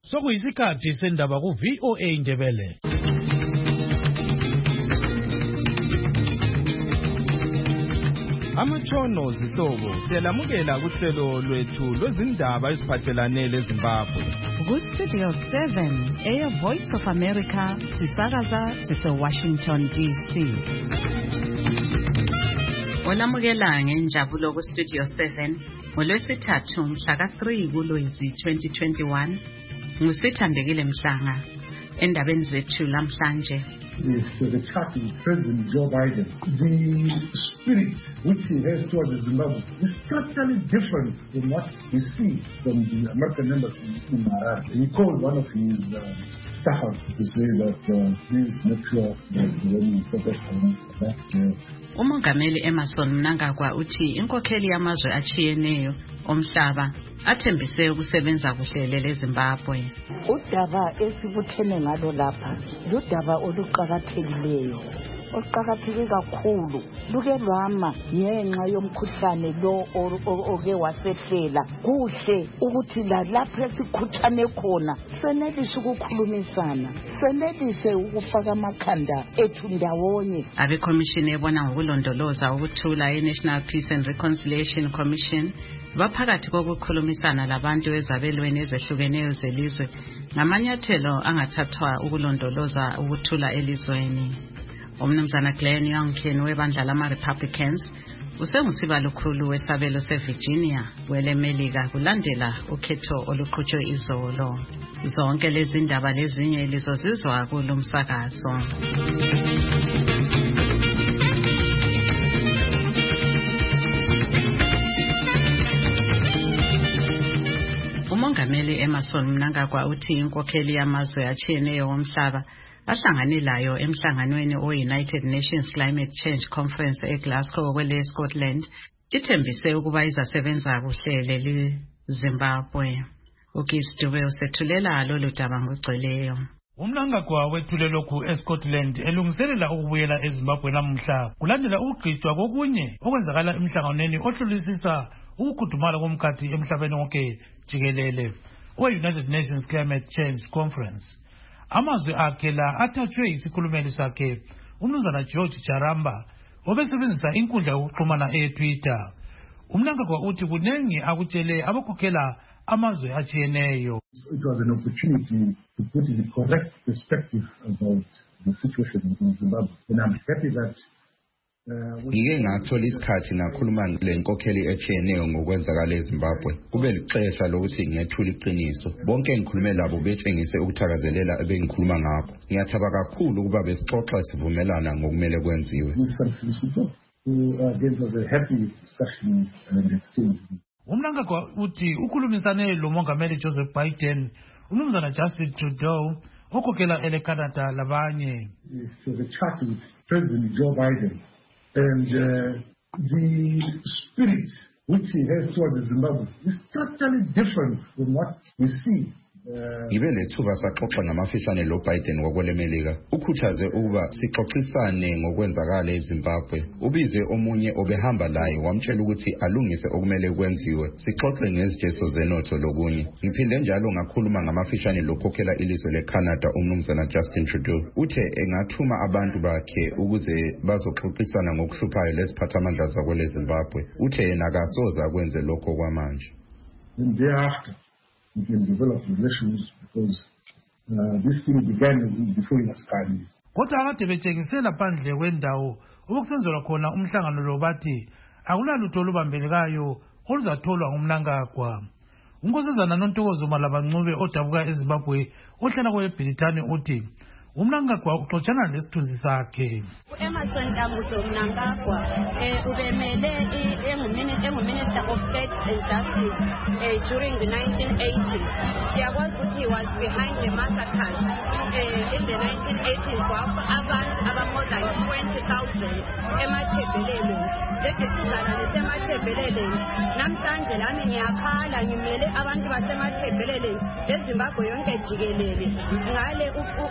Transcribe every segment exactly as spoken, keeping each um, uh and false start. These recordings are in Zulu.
Sokuyisikhathi sendaba ku V O A Indebele. Amatshono zihlobo siyalamukela kuhlelo lwethu lwezindaba eziphathelane leZimbabwe. Ku Studio seven, Air Voice of America, sisakaza sise Washington D C. Olamukela ngenjabulo ku Studio seven, ngolwesithathu mhla ka three kuLwezi twenty twenty-one. Ngusithandekile Mhlanga endabeni zethu lamhlanje. The chat with President Joe Biden, the spirit which he has towards Zimbabwe is totally different from what we see from the American embassy in Harare. He called one of his uh, staffers to say that uh, please make sure that when we focus on that. Uh, Umongameli Emerson Mnangagwa uthi inkokheli yamazwe achiyeneyo omhlaba athembise ukusebenza kuhle leZimbabwe. Udaba esibuthene ngalo lapha ludaba oluqhakathekileyo oqhakatheke kakhulu luke lwama ngenxa yomkhuhlane lo oke wasehlela. Kuhle ukuthi lapha esikhuthane khona senelise ukukhulumisana, senelise ukufaka amakhanda ethu ndawonye. Abekomishini ebona ngokulondoloza ukuthula eNational Peace and Reconciliation Commission baphakathi kokukhulumisana labantu ezabelweni ezehlukeneyo zelizwe ngamanyathelo angathathwa ukulondoloza ukuthula elizweni. Umnumzana Glenn Youngkin webandla lama-Republicans usengusiba lukhulu wesabelo seVirginia kwelemelika kulandela ukhetho oluqhutshwe izolo. Zonke lezi ndaba lezinye lizozizwa kulo msakazo. Umongameli Emerson Mnangagwa uthi inkokheli yamazwe achiyeneyo omhlaba ahlanganelayo emhlanganweni o-United Nations Climate Change Conference eGlasgow kwele Scotland ithembise ukuba izasebenza kuhle leli Zimbabwe. Ugibbs Dube usethulela lolu daba ngogcweleyo. Umnangagwa wethule lokhu eScotland elungiselela ukubuyela eZimbabwe namhla kulandela ukugcitshwa kokunye okwenzakala emhlanganweni ohlolisisa ukukhudumala komkhathi emhlabeni wonke jikelele we-United Nations Climate Change Conference. Amazwe akhe la athathwe isikhulumeli sakhe umnumzana George Charamba obesebenzisa inkundla yokuxhumana eTwitter. Umnangagwa uthi kunengi akutshele abakhokhela amazwe achiyeneyo. It was an opportunity to put the correct perspective about the situation in Zimbabwe, and I'm happy that ngike ngathola isikhathi nakhuluma lenkokheli echiyeneyo ngokwenzakala eZimbabwe. Kube lixesha lokuthi ngethula iqiniso. Bonke engikhulume labo betshengise ukuthakazelela ebengikhuluma ngakho. Ngiyathaba kakhulu ukuba besixoxa sivumelana ngokumele kwenziwe. Umnangagwa uthi ukhulumisane lo mongameli Joseph Biden, umnumzana Justin Trudeau okhokhela ele Canada labanye. So the chat with President Joe Biden and uh, the spirit which he has towards Zimbabwe is totally different from what we see. Ngibe lethuba saxoxa ngamafishane lo Biden ngokwelemelika. Ukhuthaze ukuba sixoxisane ngokwenzakala eZimbabwe. Ubize omunye obehamba laye wamtshela ukuthi alungise okumele kwenziwe. Sixoxe ngezijeso zenotho lokunye. Ngiphinde njalo ngakhuluma ngamafishane lokhokhela ilizwe leCanada umnumzana Justin Trudeau. Uthe engathuma abantu bakhe ukuze bazoxoxisana ngokuhluphayo lesiphathamandla zakwele Zimbabwe. Uthe yena akasoza kwenze lokho kwamanje. Thereafter we can develop relations because uh, this thing began before he was Chinese. Kodwa akade betshengisela phandle kwendawo okusenzelwa khona umhlangano lo bathi akunalutho olubambelekayo oluzatholwa ngumnangagwa. Unkosazana Nontokozo Malabancube odabuka eZimbabwe ohlala kweBrithani uthi umnangagwa uxoxana lesithunzi sakhe. Emerson Dambuzo Mnangagwa ubemele enguminister of state and justice during the nineteen eighties. Siyakwazi ukuthi he was behind the massacres in the nineteen eighties kwapho abantu aba-more than twenty thousand emathebeleleni. Legesizana lesemathebeleleni namhlanje lami ngiyakhala ngimele abantu basemathebeleleni leZimbabwe yonke jikelele ngale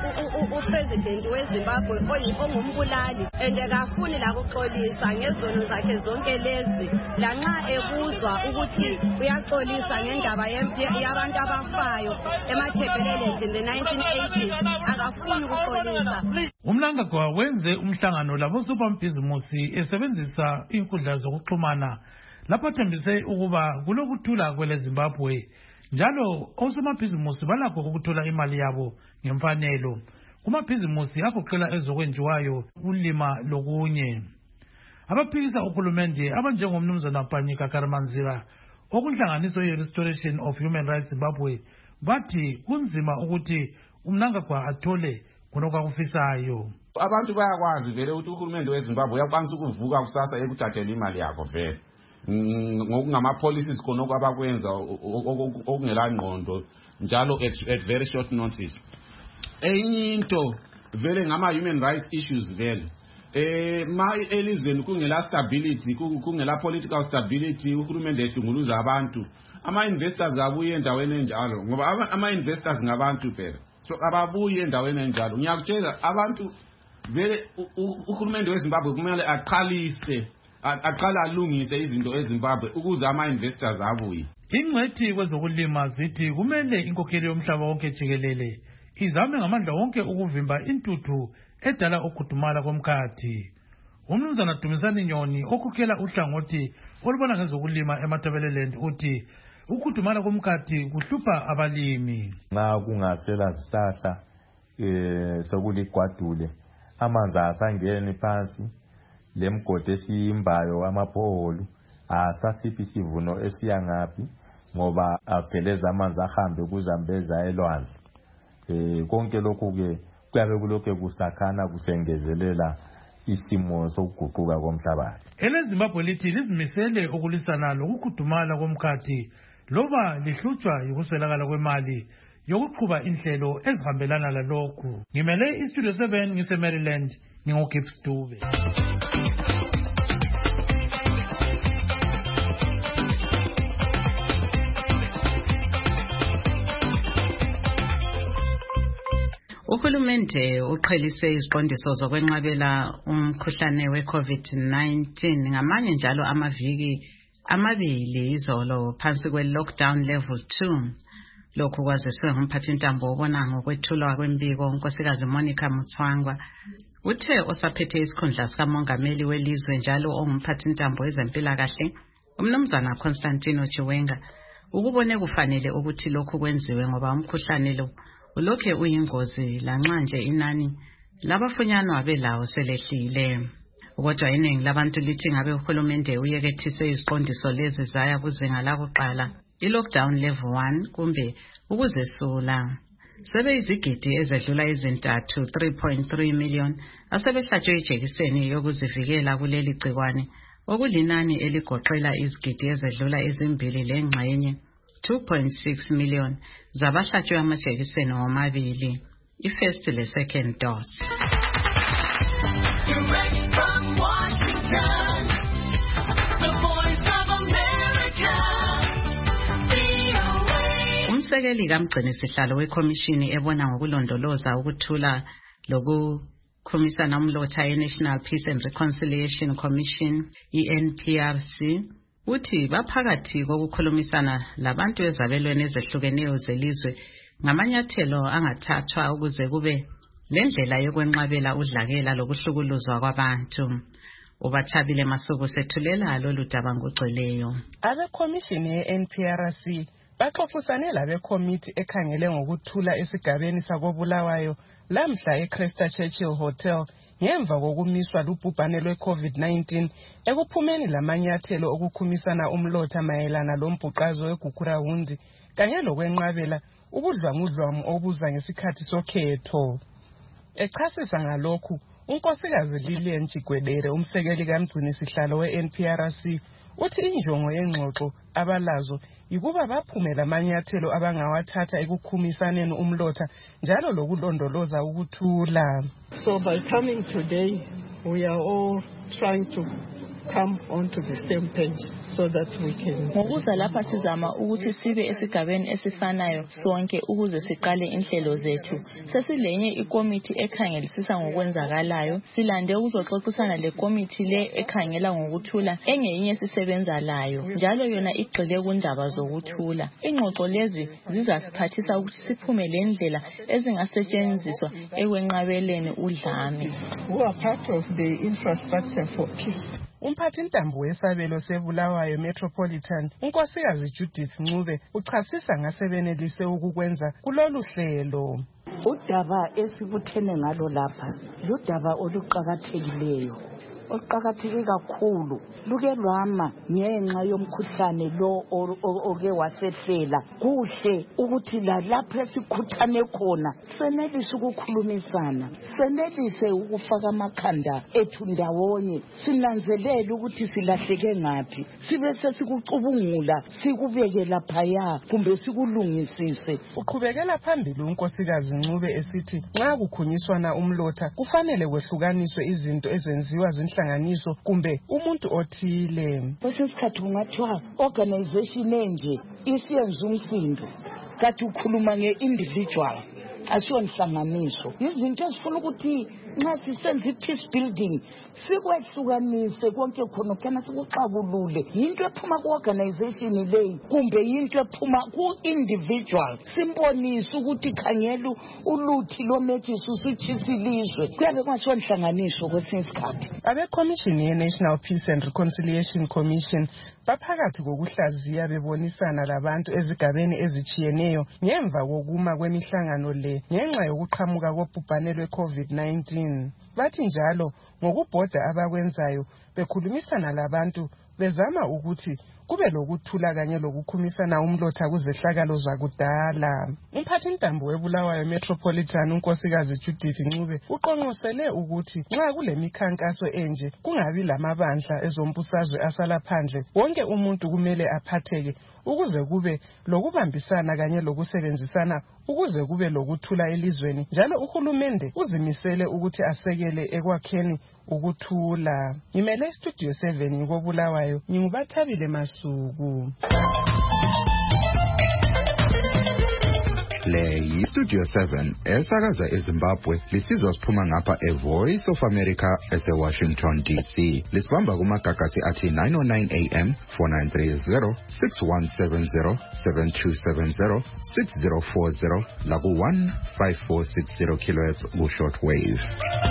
upresident weZimbabwe ongumbulali and akafuni la ukuxolisa ngezono zakhe zonke lezi lanxa ekuzwa ukuthi uyaxolisa ngendaba yabantu abafayo emaThebelele in the nineteen eighties akafuni ukuxolisa. uMnangagwa wenze umhlangano labosomabhizimusi esebenzisa inkundla zokuxhumana lapho thembise ukuba kulokuthula kwele Zimbabwe njalo osomabhizimusi balakho ukuthola imali yabo ngemfanelo kumabhizimusi agoqela ezokwenziwayo ulima lokunye. Abaphikisa uhulumende abanjengomnumzana Panyika Karamanzira okunhlanganiso ye-Restoration of Human Rights Zimbabwe bathi kunzima ukuthi uMnangagwa athole kunokufisayo. Abantu bayakwazi vele ukuthi uhulumende weZimbabwe uyakwanisa ukuvuka kusasa ekuthathela imali yakho vele ngokungama policies konke abakwenza okungela ngqondo njalo at very short notice. Enye into vele ngama human rights issues vele eh ma elizweni kungela stability kungela political stability uhulumende ehlunguluza abantu ama investors abuye endaweni enjalo ngoba ama investors ngabantu phela so ababuye endaweni enjalo. Ngiyakutshela abantu vele uhulumende weZimbabwe kumele aqalise aqala alungise izinto eZimbabwe ukuze ama investors abuye. Ingcwethi kwezokulima zithi kumele inkokheli yomhlaba wonke jikelele izame ngamandla wonke ukuvimba intuthu edala ukudumala komkhathi. Umnumzana Dumisani Nyoni okukela uhlangothi olubona ngezokulima eMatabeleland uthi ukudumala komkhathi kuhlupha abalimi. Nxa kungasela zihlahla eh sokuligwadule amanzi asangeni phansi lemgodi esiyimbayo amaphoholo asasiphi isivuno esiyangaphi ngoba aveleza amanzi ahambe kuzambeza elwandle. Eh konke lokhu ke kuyabe kulokho kusakhana kusengezelela isimo sokuguquka komhlabathi. EleZimbabwe lithi lizimisele ukulisana lokukudumala komkhathi loba lihlutshwa yikuswelakala kwemali yokuqhuba inhlelo ezihambelana lalokhu. Ngimele iStudio seven ngise Maryland ngingoGibbs Dube. Uhulumende uqhelise iziqondiso zokwenqabela umkhuhlane we-COVID nineteen ngamanye njalo amaviki amabili izolo phansi kwe-lockdown level two. Lokhu kwaziswe ngumphathintambo obona ngokwethulwa kwembiko uNkosikazi Monica Mutswangwa. Uthe osaphethe isikhundla sikamongameli welizwe njalo ongumphathintambo wezempilakahle umnumzana Constantino Chiwenga ukubone kufanele ukuthi lokhu kwenziwe ngoba umkhuhlane lo ulokhe uyingozi lanxa nje inani labafunyanwa belawo selehlile. Kodwa iningi labantu lithi ngabe uhulumende uyekethise iziqondiso lezi zaya kuzinga lakuqala i-lockdown level one kumbe ukuzesula. Sebe izigidi ezedlula izintathu three point three million asebehlatshwe ijekiseni yokuzivikela kuleli gcikwane okulinani eligoqela izigidi ezedlula ezimbili lengxenye two point six million zabahlatshwe amajekiseni womabili i-first le second dose. Direct from Washington, the voice of America, V O A. Umsekeli kamgcini sihlalo wekhomishini ebona ngokulondoloza ukuthula lokukhumisana umlotha ye-National Peace and Reconciliation Commission i-N P R C uthi baphakathi kokukhulumisana labantu ezabelweni ezehlukeneyo zelizwe ngamanyathelo angathathwa ukuze kube lendlela yokwenqabela udlakela lokuhlukuluzwa kwabantu. Ubathabile Masuku sethulela lolu daba ngogcweleyo. Abekhomishini ye-N P R C baxoxisane labekhomithi ekhangele ngokuthula esigabeni sakobulawayo lamhla eCresta Churchill Hotel ngemva kokumiswa lubhubhane lwe-COVID nineteen ekuphumeni lamanyathelo okukhumisana umlotha mayelana lombhuqazo weGukurawundi kanye lokwenqabela ubudlwangudlwamu obuza ngesikhathi sokhetho. Echasisa ngalokhu unkosikazi Lilian Chigwedere umsekeli kamgcini sihlalo we-N P R C uthi injongo yengxoxo abalazo yikuba baphumela amanyathelo abangawathatha ekukhumisaneni umlotha njalo lokulondoloza ukuthula. So by coming today we are all trying to come onto the same page so that we can. Ngokuza lapha sizama ukuthi sibe esigabeni esifanayo sonke ukuze siqale inhlelo zethu. Sesilenye ikomiti ekhangelisisa ngokwenzakalayo. Silande ukuzoxoxisana le komiti le ekhangela ngokuthula engeyinye sisebenza layo. Njalo yona igxile kundaba zokuthula. Ingxoxo lezi zizasiphathisa ukuthi siphume lendlela ezingasetshenziswa ekwenqabeleni udlame. Who are part of the infrastructure for peace. Umphathintambo wesabelo seBulawayo Metropolitan unkosikazi Judith Ncube uchasisa ngasebenelise ukukwenza kulolu hlelo. Udaba esibuthene ngalo lapha ludaba oluqhakathekileyo oqhakatheke kakhulu luke lwama ngenxa yomkhuhlane lo oke wasehlela. Kuhle ukuthi la lapha esikhuthane khona senelise ukukhulumisana, senelise ukufaka amakhanda ethu ndawonye, sinanzelele ukuthi silahleke ngaphi, sibe sesikucubungula sikubeke laphaya kumbe sikulungisise. Uqhubekela phambili unkosikazi Ncube esithi nxa kukhunyiswana umlotha kufanele kwehlukaniswe izinto ezenziwa zinhlanganiso kumbe umuntu othile. Kwesikhathi kungathiwa organization enje isiyenza umsindo, kathi ukhuluma nge-individual asiyo nhlanganiso. Izinto ezifuna ukuthi nxa sisenza i-peace building sikwehlukanise konke khona kana sikuxabulule. Yinto ephuma ku-organization leyi kumbe yinto ephuma ku-individual. Simbonise ukuthi khangela uluthi lomethisi usitshisilizwe. Kuyabe kwasiyo nhlanganiso kwesinye isikhathi. Abekomishini ye-National Peace and Reconciliation Commission baphakathi kokuhlaziya bebonisana labantu ezigabeni ezitshiyeneyo ngemva kokuma kwemihlangano le ngenxa yokuqhamuka kobhubhane lwe-COVID nineteen. Bathi njalo ngokubhoda abakwenzayo bekhulumisana labantu bezama ukuthi kube lokuthula kanye lokukhumisana umlotha kuzehlakalo zakudala. Umphathintambo weBulawayo Metropolitan unkosikazi Judith Ncube uqonqosele ukuthi nxa kule mikhankaso enje kungabi lamabandla ezombusazwe asala phandle. Wonke umuntu kumele aphatheke ukuze kube lokubambisana kanye lokusebenzisana ukuze kube lokuthula elizweni. Njalo uhulumende uzimisele ukuthi asekele ekwakheni ukuthula. Ngimele Studio seven ngobulawayo ngingubathabile Masuku. Le yi Studio seven esakaza eZimbabwe lisizwa siphuma ngapha eVoice of America ese-Washington D C. Lisibamba kumagagasi athi nine oh nine A M, four nine three zero, six one seven zero, seven two seven zero, six zero four zero laku one five four six zero kilohertz ku-shortwave.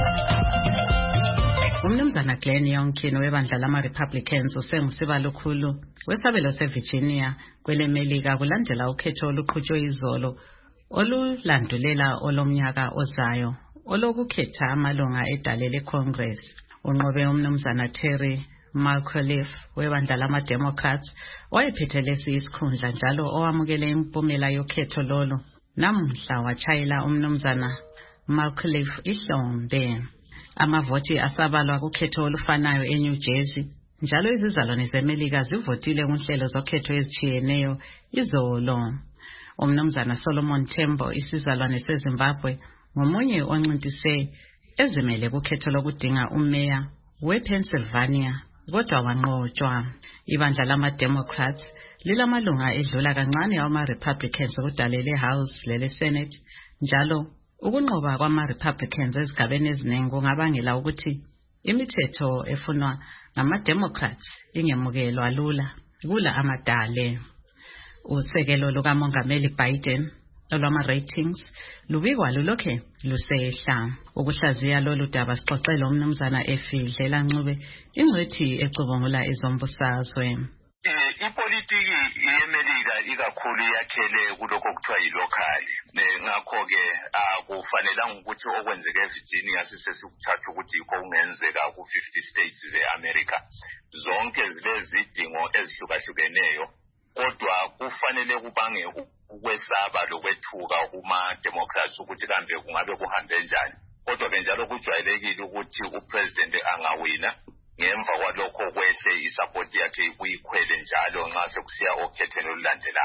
Umnumzana Glenn Youngkin webandla lama-Republicans usengusiba lukhulu wesabelo seVirginia kwelemelika kulandela ukhetho oluqhutshwe izolo olulandulela olomnyaka ozayo olokukhetha amalunga edale leCongress. Unqobe umnumzana Terry McAuliffe webandla lama-Democrats wayephethe lesi isikhundla njalo owamukele impumela yokhetho lolo. Namhla wachayela umnumzana McAuliffe ihlombe. Amavoti asabalwa kukhetho olufanayo eNew Jersey. Njalo izizalwane zeMelika zivotile kunhlelo zokhetho ezitshiyeneyo izolo. Umnumzana Solomon Tembo isizalwane seZimbabwe ngomunye oncintise ezimele kukhetho lokudinga umeya wePennsylvania kodwa wanqotshwa. Ibandla lama-Democrats lilamalunga edlula kancane awama-Republicans kudalele House lele Senate. Njalo ukunqoba kwama-Republicans ezigabeni eziningi kungabangela ukuthi imithetho efunwa ngama-Democrats ingemukelwa lula kula amadale. Usekelo lukaMongameli Biden olwama-ratings lubikwa lulokhe lusehla. Ukuhlaziya lolu daba sixoxele umnumzana Efidlela Ncube ingcwethi ecubungula izombusazwe. Ipolitiki yeMelika ikakhulu yakhele kulokho kuthiwa yilokali. Ngakho ke akufanelanga ukuthi okwenzeke eVirginia sisesukuthatha ukuthi yikho kungenzeka ku-fifty states ze-America. Zonke zilezidingo ezihlukahlukeneyo. Kodwa kufanele kubange ukwesaba lokwethuka kuma-Democrats ukuthi kambe kungabe kuhambe njani. Kodwa benjalo kujwayelekile ukuthi upresident angawina ngemva kwalokho kwehle isapoti yakhe kuyikhwele njalo nxa sekusiya okhethweni olulandelayo.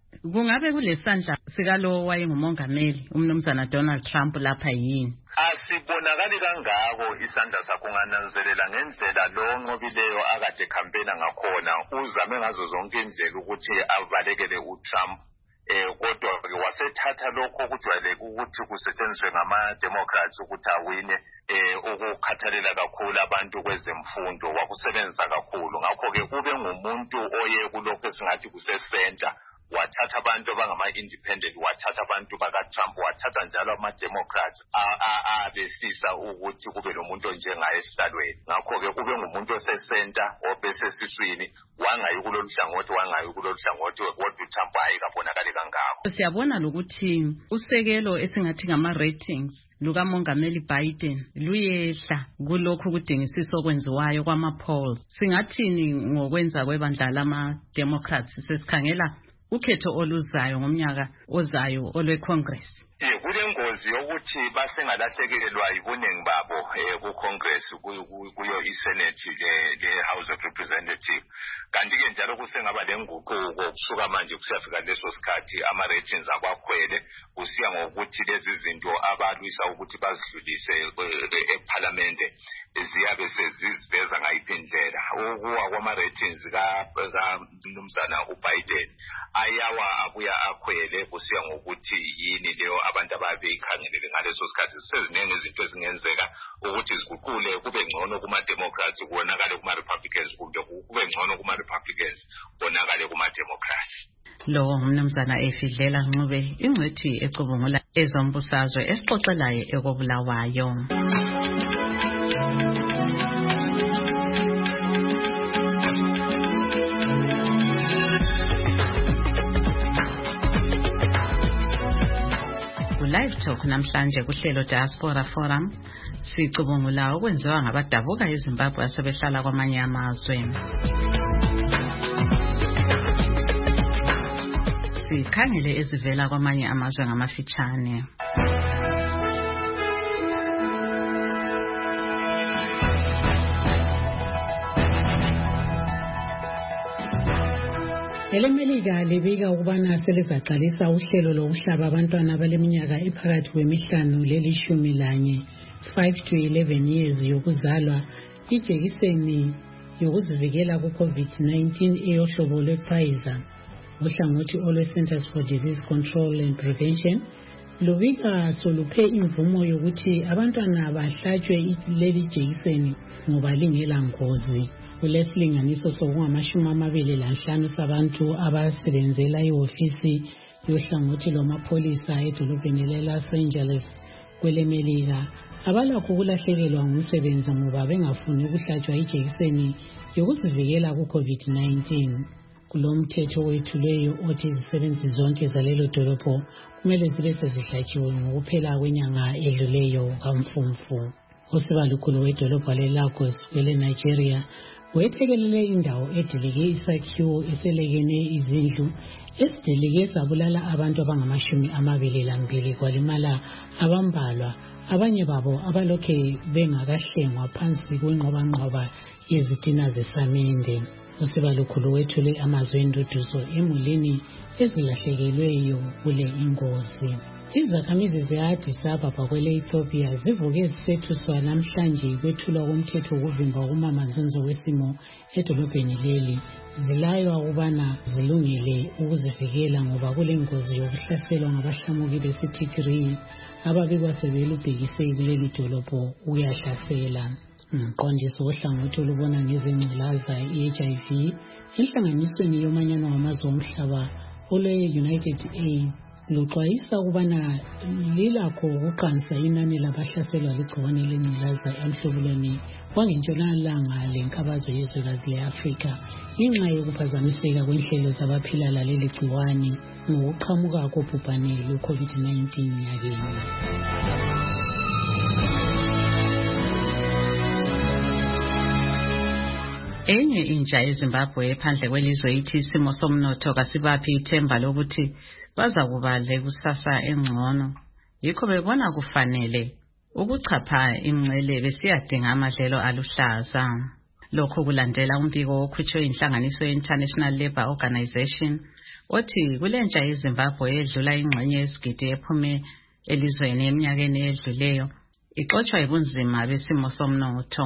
kungabe kulesandla sikalo wayengumongameli umnumzana Donald Trump lapha yini? Asibonakali kangako isandla sakho ngananzelela ngendlela lo nqobileyo akade campaign ngakhona uzame ngazo zonke indlela ukuthi avalekele uTrump. Eh kodwa ke wasethatha lokho kujwayeleke ukuthi kusetshenziswe ngama-Democrats ukuthi awine eh ukukhathalela kakhulu abantu kwezemfundo wakusebenzisa kakhulu ngakho ke kube ngumuntu oye kulokho esingathi kusecenter wathatha abantu abangama-independent wathatha abantu baka-Trump wathatha njalo ama-Democrats abefisa ukuthi kube nomuntu njengaye esihlalweni ngakho-ke kube ngumuntu osesenta obesesiswini wangayi kulolu hlangothi wangayi kulolu hlangothi kodwa uTrump ayikabonakali kangako. Siyabona lokuthi usekelo esingathi ngama-ratings lukamongameli Biden luyehla kulokhu kudingisisa okwenziwayo kwama-polls. Singathini ngokwenza kwebandla lama-Democrats sesikhangela ukhetho oluzayo ngomnyaka ozayo olwe-Congress? Eh kulengozi yokuthi basengalahlekelwa ibuningi babo eh ku-Congress kuyo i-Senate le House of Representatives kanti ke njalo kusengaba lenguquko kusuka manje kusiyafika leso sikhathi ama-ratings akwakhwele kusiya ngokuthi lezi zinto abalwisa ukuthi bazidlulise eParliament ziyabe seziveza ngayiphi indlela ukuwa kwama-ratings kaMnumzana uBiden ayawa abuya akhwele kusiya ngokuthi yini leyo abantu ababeyikhangelele ngaleso sikhathi seziningi izinto ezingenzeka ukuthi ziguqule kube ngcono kuma-Democrats kubonakale kuma-Republicans kumbe kube ngcono kuma-Republicans kubonakale kuma-Democrats. Lo umnumzana Efidlela Ncube ingcwethi ecubungula ezombusazwe esixoxelayo ekobulawayo. Live Talk namhlanje kuhlelo Diaspora Forum sicubungula okwenziwa ngabadabuka eZimbabwe asebehlala kwamanye amazwe. Sikhangele ezivela kwamanye amazwe ngamafitshane. Elemelika libika ukubana selizaqalisa uhlelo lokuhlaba abantwana abaleminyaka ephakathi kwemihlanu lelishumi lanye five to eleven years yokuzalwa ijekiseni yokuzivikela ku-COVID nineteen eyohlobo lwe-Pfizer. Uhlangothi olwe Centers for Disease Control and Prevention lubika soluphe imvumo yokuthi abantwana bahlatshwe leli jekiseni ngoba lingela ngozi. Kulesilinganiso sokungamashumi amabili lanhlanu sabantu abasebenzela ihofisi yohlangothi lwamapholisa edolobheni le-Los Angeles kwelemelika abalakho ukulahlekelwa ngumsebenzi ngoba bengafuni ukuhlatshwa ijekiseni yokuzivikela ku-COVID nineteen. Kulomthetho wethuleyo othi izisebenzi zonke zalelo dolobho kumele zibe sezihlatshiwe ngokuphela kwenyanga edluleyo kaMfumfu. Usibalukhulu wedolobho le-Lagos kwele-Nigeria wethekelele indawo edilike isakhiwo eselekene izindlu esidilike sabulala abantu abangamashumi amabili lambili kwalimala abambalwa abanye babo abalokhe bengakahlengwa phansi kwenqobanqoba yezitina zesamende. Usibalukhulu wethule amazwi enduduzo emulini ezilahlekelweyo kule ingozi. Izakhamizi ze-Addis Ababa kwele-Ethiopia zivuke zisethuswa namhlanje kwethulwa komthetho wokuvimba ukumamanzonzo wesimo edolobheni leli. Zilaywa ukubana zilungile ukuzivikela ngoba kulengozi yokuhlaselwa ngabahlamuki besitigiri ababikwa sebelubhekise kuleli dolobho ukuyahlasela. Umqondisi wohlangothi olubona ngezengculaza i-H I V enhlanganisweni yomanyano wamazwe omhlaba olwe-United Aid luxwayisa ukubana lilakho ukuqansa inani labahlaselwa ligciwane lengculaza emhlobulweni wangentshonalanga lenkabazwe yezwekazi le-Afrika ngenxa yokuphazamiseka kwenhlelo zabaphila laleli gciwane ngokuqhamuka kobhubhane lwe-COVID nineteen yakini. Enye intsha eZimbabwe phandle kwelizwe ithi isimo somnotho kasibaphi ithemba lokuthi baza kuba lekusasa engcono. Yikho bebona kufanele ukuchapha imncele besiyadinga amadlelo aluhlaza. Lokho kulandela umbiko okhutshwe inhlanganiso ye-International Labour Organization othi kulentsha yeZimbabwe edlula ingxenye yesigidi ephume elizweni eminyakeni edluleyo ixoxwa yibunzima besimo somnotho.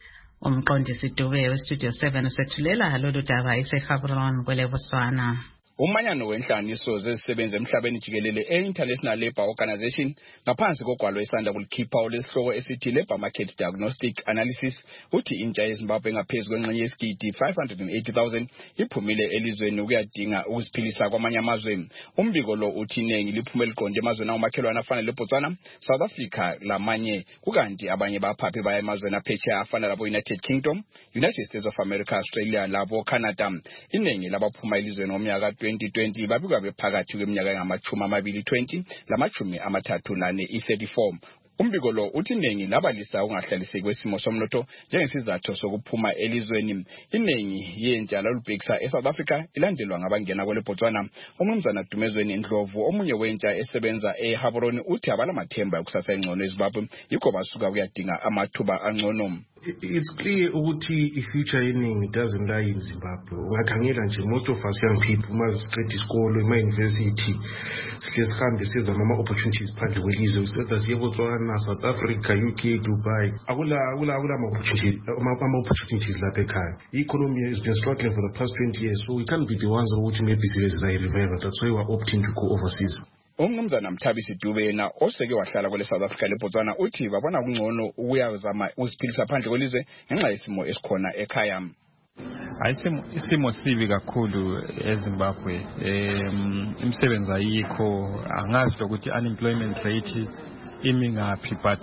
Umqondisi Dube weStudio seven usethulela lolu daba eseGaborone kweleBotswana. Umanyano wenhlaniso zezisebenzi emhlabeni jikelele e-International Labour Organization ngaphansi kogwalo esanda kulikhipha olesihloko esithi Labour Market Diagnostic Analysis uthi intsha yeZimbabwe engaphezulu kwengxenye yesigidi five hundred eighty thousand iphumile elizweni ukuyadinga ukuziphilisa kwamanye amazwe. Umbiko lo uthi iningi liphume liqonde emazweni amakhelwane afana leBotswana, South Africa lamanye kukanti abanye baphaphi baya emazweni aphesheya afana labo United Kingdom, United States of America, Australia labo Canada. Iningi labaphuma elizweni ngomnyaka twenty twenty babikwa bephakathi kweminyaka engamachumi amabili twenty lamachumi amathathu nane i-thirty-four. Umbiko lo uthi iningi labalisa ungahlaliseki kwesimo somnotho njengesizathu sokuphuma elizweni. Iningi yentsha lalubhekisa eSouth Africa ilandelwa ngabangena kweleBotswana. Umnumzana Dumezweni Ndlovu omunye wentsha esebenza eGaborone uthi abalamathemba ukusasa engcono eZimbabwe yikho basuka kuyadinga amathuba angcono. It's clear ukuthi i-future yeningi doesn't lie in Zimbabwe. Ungakhangela nje most of us young people maziqeda isikolo ema-university sihle sihambe siza ama-opportunities phandle kwelizwe usetha siye eBotswana, South Africa, U K, Dubai. Akula akula akula ama-opportunities ama-opportunities lapha ekhaya. I-economy has been struggling for the past twenty years, so we can't be the ones ukuthi maybe sibe revival. That's why we're opting to go overseas. Umnumzana Mthabisi Dube yena oseke wahlala kwele South Africa leBotswana uthi babona kungcono ukuyazama uziphilisa phandle kwelizwe ngenxa yesimo esikhona ekhaya. Ayisimo isimo sibi kakhulu eZimbabwe. Em imisebenzi ayikho, angazi ukuthi unemployment rate imi ngaphi but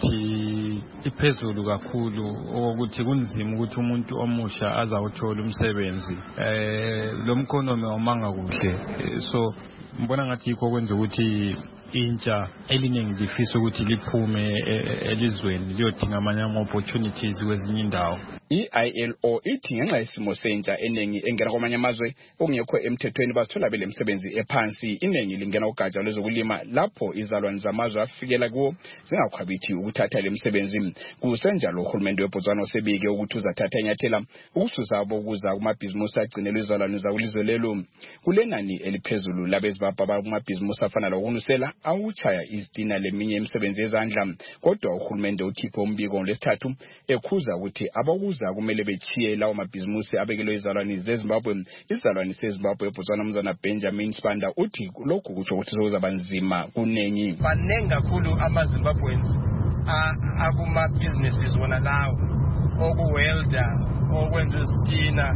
iphezulu kakhulu ukuthi kunzima ukuthi umuntu omusha azawuthola umsebenzi. Eh lo mkhonomi omanga kuhle. So mbona ngathi yikho kwenza ukuthi intsha eliningi lifisa ukuthi liphume elizweni liyodinga amanye ama-opportunities kwezinye indawo. I-I L O ithi ngenxa yesimo sentsha eningi engena kwamanye amazwe okungekho emthethweni bathola bele msebenzi ephansi. Iningi lingena ugatsha lwezokulima lapho izalwane zamazwe afikela kuwo zingakhwabithi ukuthatha le msebenzi. Kusenjalo uhulumende weBotswana osebike ukuthi uzathatha inyathela ukususa abokuza kumabhizimusi agcinelwe izalwane zakulizwe lelo. Kulenani eliphezulu labeZimbabwe abakumabhizimusi afana lokunusela awuchaya izitina leminye imisebenzi yezandla. Kodwa uhulumende ukhiphe umbiko lesithathu ekhuza ukuthi abakuza kumele bechiye lawo mabhizimusi abekelwe izalwane zeZimbabwe. Izalwane zeZimbabwe eBotswana umzana Benjamin Spanda uthi lokhu kutsho ukuthi sokuzaba nzima kunengi. Banengi kakhulu amaZimbabweans akuma businesses wona lawo okuwelda okwenza izitina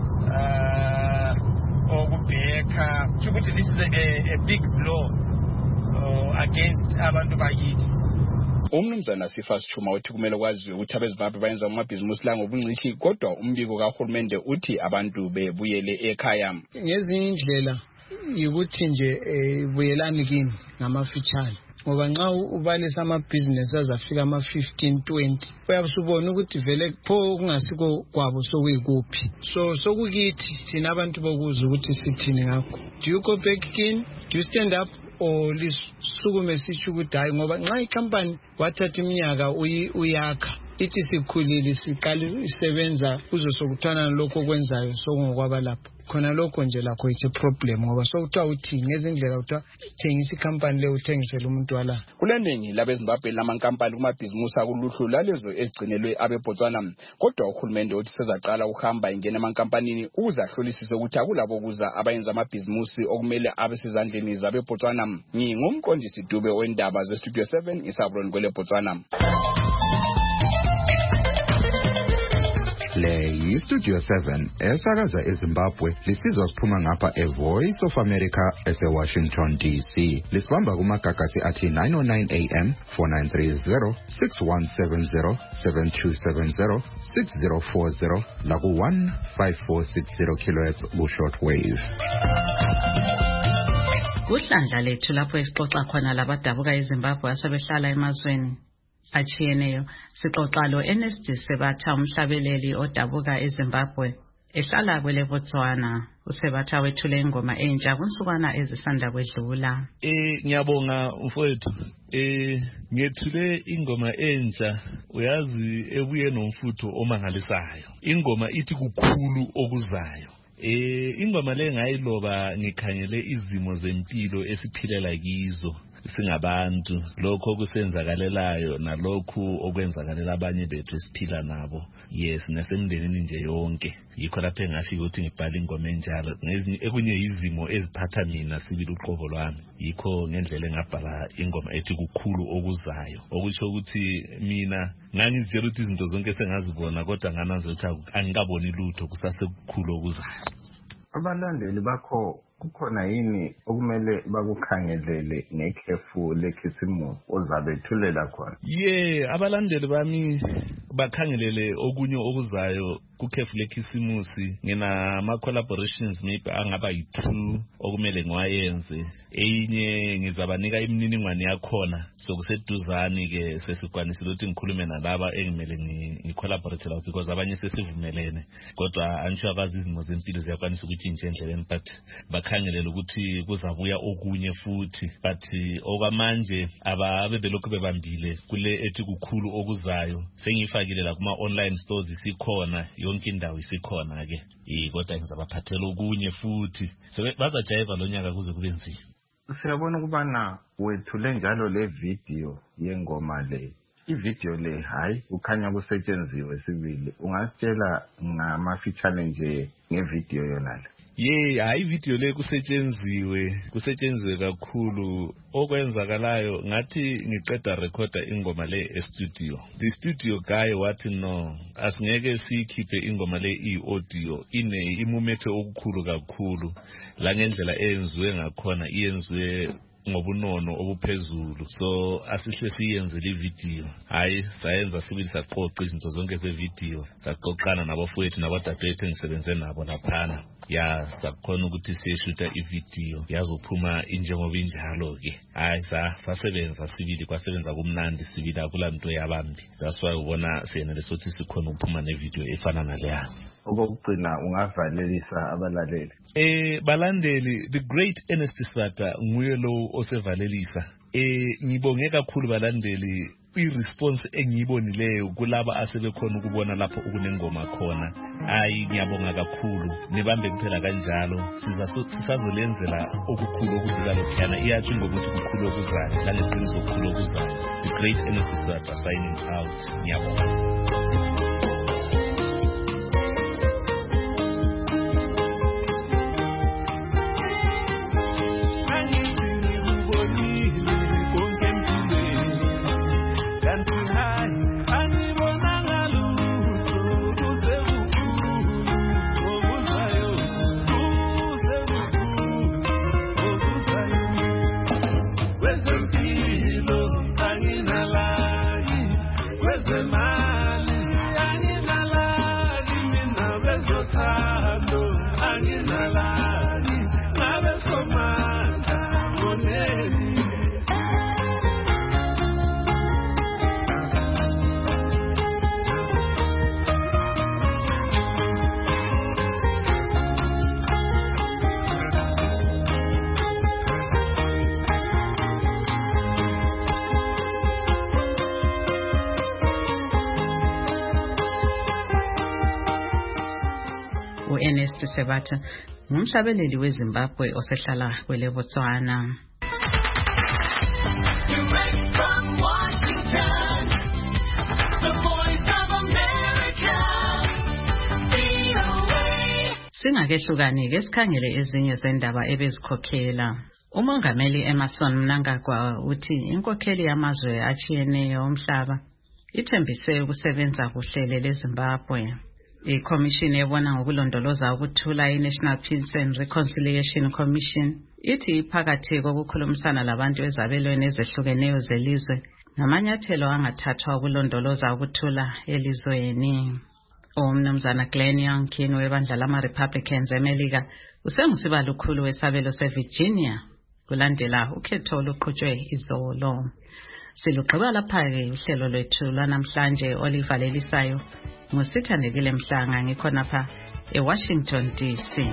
okubheka. Ukuthi this is a, a big blow uh, against abantu bakithi. Umnumzana Sifas Chuma uthi kumele kwaziwe ukuthi abeZimbabwe bayenza amabhizimusi la ngobungcishi kodwa umbiko kahulumende uthi abantu bebuyele ekhaya. Ngezinye indlela ukuthi nje buyelani kini ngamafitshane ngoba nxa ubalisa amabhizinesi azafika ama fifteen twenty uyabusubona ukuthi vele pho kungasiko kwabo sokuyikuphi. So sokukithi thina abantu bokuza ukuthi sithini ngakho. Do you go back in? Do you stand up? O lisukume sithi ukuthi hayi ngoba nxa icompany wathatha iminyaka uyakha ithi sikhulile siqala isebenza kuzosokuthana lokho kwenzayo sokungokwaba lapho khona lokho nje lakho it's a problem ngoba sokuthiwa uthi ngezindlela kuthiwa thengisa icompany le uthengisele umuntu wala. Kuleningi labeZimbabwe lamankampani kumabhizimusi akuluhlu lalezo ezigcinelwe abeBotswana kodwa uhulumende uthi sezaqala ukuhamba ingena emankampanini ukuzahlolisisa ukuthi akulabo kuza abayenza amabhizimusi okumele abe sezandleni zabeBotswana. Ngingumqondisi Dube wendaba zeStudio seven eGaborone kweleBotswana. Le yiStudio seven esakaza eZimbabwe lisizwa siphuma ngapha eVoice of America eseWashington D C. Lisibamba kumagagasi athi nine oh nine A M, four nine three zero, six one seven zero, seven two seven zero, six zero four zero laku one five four six zero kilohertz ku shortwave. Kuhlandla lethu lapho esixoxa khona labadabuka eZimbabwe asebehlala emazweni achiyeneyo. Sixoxa lo Ernest Sebatha umhlabeleli odabuka eZimbabwe ehlala kweleBotswana. Usebatha wethule ingoma entsha kunsukwana ezisanda kwedlula. Eh ngiyabonga mfowethu. Eh ngethule ingoma entsha uyazi ebuye nomfutho omangalisayo. Ingoma ithi kukhulu okuzayo. eh ingoma le ngayiloba ngikhangele izimo zempilo esiphilela kizo singabantu, lokho kusenzakalelayo nalokhu okwenzakalela abanye bethu esiphila nabo, yes, nasemndenini nje yonke. Yikho lapho engafika ukuthi ngibhale ingoma enjalo, ekunye izimo eziphatha mina sibili uqobo lwami. Yikho ngendlela engabhala ingoma ethi kukhulu okuzayo, okusho ukuthi mina ngangizitshela ukuthi izinto zonke sengazibona kodwa nganazo ukuthi angikaboni lutho, kusasekukhulu okuzayo. Abalandeli bakho kukhona yini okumele bakukhangelele ngekhefu lekhisimusi ozabe thulela khona? Yeah, abalandeli bami bakhangelele okunye okuzayo kukhefu lekhisimusi. Ngina ama collaborations maybe angaba yi-two okumele ngiwayenze. Eyinye ngizabanika imininingwane yakhona sokuseduzani ke sesikwanisile ukuthi ngikhulume nalaba engimele ngicollaborate lawo because abanye sesivumelene, kodwa angisho akazi izimo zempilo ziyakwanisa ukuthi nje endleleni, but bakhangelela ukuthi kuzabuya okunye futhi. But okwamanje ababe belokhu bebambile kule ethi kukhulu okuzayo, sengifakile la kuma online stores isikhona, yonke indawo isikhona ke. Eh kodwa ngizabaphathela okunye futhi so bazajayiva lo nyaka kuze kube nzima. Siyabona ukubana wethule njalo le video yengoma le. I-video le hayi ukhanya kusetshenziwe sibili. Ungasitshela ngamafeature nje ngevideo yona le? Yeah, hayi video le kusetshenziwe, kusetshenziwe kakhulu. Okwenzakalayo ngathi ngiqeda recorda ingoma le e-studio. The studio guy wathi no, asingeke sikhiphe ingoma le i-audio, ine imumethe okukhulu kakhulu. La ngendlela eyenziwe ngakhona iyenziwe ngobunono obuphezulu, so asihle siyenze le video. Hayi sayenza sibili saqoqa izinto zonke ze video, saqoqana nabafowethu nabadadewethu engisebenze nabo laphana. Ya sakhona ukuthi siyeshuta i-video yazophuma injengoba injalo ke. Hayi sasebenza sibili, kwasebenza kumnandi sibili, akulanto yabambi. That's why ubona siyenele sothi sikhona ukuphuma ne-video efana naleya. Okugcina ungavalelisa abalaleli? Eh balandeli, the great Ernest Sata nguye lo osevalelisa. Eh ngibonge kakhulu balandeli i-response engiyibonileyo kulaba asebekhona ukubona lapho ukunengoma khona. Hayi ngiyabonga kakhulu, nibambe kuphela kanjalo. Sizazolenzela okukhulu okudlula lokhana, iyathi ngokuthi kukhulu okuzayo, langeqiniso okukhulu okuzayo. The great Ernest Sata signing out. Ngiyabonga. u-Ernest Sebata ngumhlabeleli weZimbabwe osehlala kwele Botswana. Direct from Washington, the voice of America, V O A. Singakehlukani ke sikhangele ezinye zendaba ebezikhokhela. Umongameli Emmerson Mnangagwa uthi inkokheli yamazwe achiyeneyo omhlaba ithembise ukusebenza kuhlelo leZimbabwe. I-Commission ebona ngokulondoloza ukuthula i-National Peace and Reconciliation Commission ithi iphakathi kokukhulumisana labantu ezabelweni ezehlukeneyo zelizwe namanyathelo angathathwa ukulondoloza ukuthula elizweni. Umnumzana Glenn Youngkin webandla lama-Republicans eMelika usengusibala lukhulu wesabelo seVirginia kulandela ukhetho oluqhutshwe izolo. Silugqiba lapha-ke uhlelo lwethu lwanamhlanje olivalelisayo ngusithandekile Mhlanga ngikhonapha eWashington D C.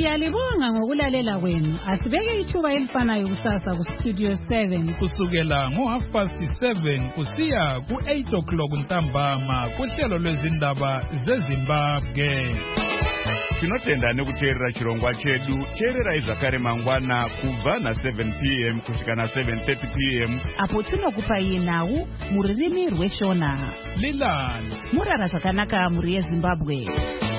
Siyalibonga ngokulalela kwenu. Asibeke ithuba elifanayo kusasa ku Studio seven. Kusukela ngo half past seven kusiya ku eight o'clock ntambama kuhlelo lwezindaba zeZimbabwe. Tinotenda nekuteerera chirongwa chedu. Teerera zvakare mangwana kubva na seven p m kusvika na seven thirty p m apo tinokupai nhau mururimi rweshona. Lilani murara zvakanaka muri yeZimbabwe.